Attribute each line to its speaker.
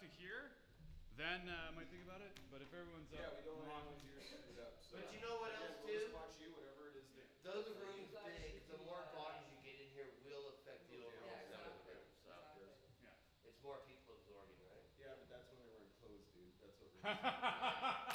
Speaker 1: to here, then I might think about it. But if everyone's
Speaker 2: Yeah,
Speaker 1: up,
Speaker 2: we don't
Speaker 1: I'm
Speaker 2: want
Speaker 1: on.
Speaker 2: anyone's ears screwed up. So.
Speaker 3: But you know what else,
Speaker 2: We'll just
Speaker 3: too?
Speaker 2: watch you, whatever it is that.
Speaker 3: Though the room's big, the more bodies you get in here will affect the overall
Speaker 4: Yeah,
Speaker 3: sound of the
Speaker 4: exactly.
Speaker 3: room. So
Speaker 4: Exactly.
Speaker 1: Yeah.
Speaker 3: it's more people absorbing, right?
Speaker 2: Yeah, but that's when they were enclosed, dude. That's what we're